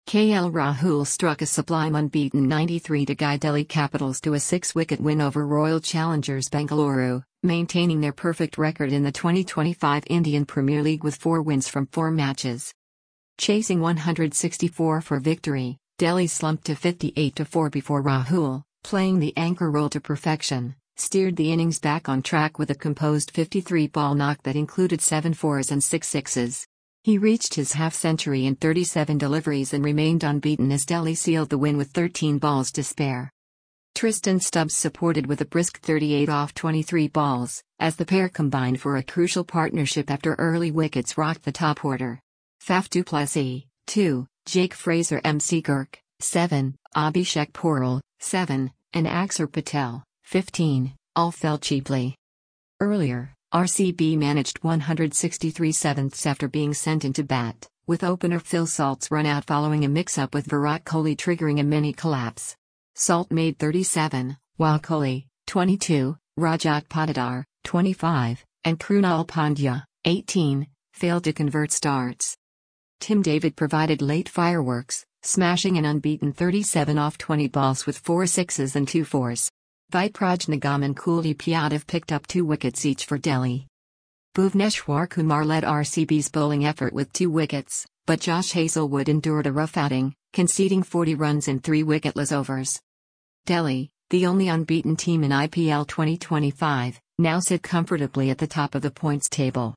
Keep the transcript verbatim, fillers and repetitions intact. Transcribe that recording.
K L Rahul struck a sublime unbeaten ninety-three to guide Delhi Capitals to a six-wicket win over Royal Challengers Bengaluru, maintaining their perfect record in the twenty twenty-five Indian Premier League with four wins from four matches. Chasing one hundred sixty-four for victory, Delhi slumped to fifty-eight to four before Rahul, playing the anchor role to perfection, steered the innings back on track with a composed fifty-three ball knock that included seven fours and six sixes. He reached his half-century in thirty-seven deliveries and remained unbeaten as Delhi sealed the win with thirteen balls to spare. Tristan Stubbs supported with a brisk thirty-eight off twenty-three balls, as the pair combined for a crucial partnership after early wickets rocked the top order. Faf du Plessis, two, Jake Fraser M C Girk, seven, Abhishek Porel, seven, and Axar Patel, fifteen, all fell cheaply. Earlier, R C B managed one hundred sixty-three sevenths after being sent into bat, with opener Phil Salt's run out following a mix-up with Virat Kohli triggering a mini-collapse. Salt made thirty-seven, while Kohli, twenty-two, Rajat Patidar, twenty-five, and Krunal Pandya, eighteen, failed to convert starts. Tim David provided late fireworks, smashing an unbeaten thirty-seven off twenty balls with four sixes and two fours. Vaipraj Nigam and Kuldeep Yadav picked up two wickets each for Delhi. Bhuvneshwar Kumar led R C B's bowling effort with two wickets, but Josh Hazlewood endured a rough outing, conceding forty runs in three wicketless overs. Delhi, the only unbeaten team in I P L twenty twenty-five, now sit comfortably at the top of the points table.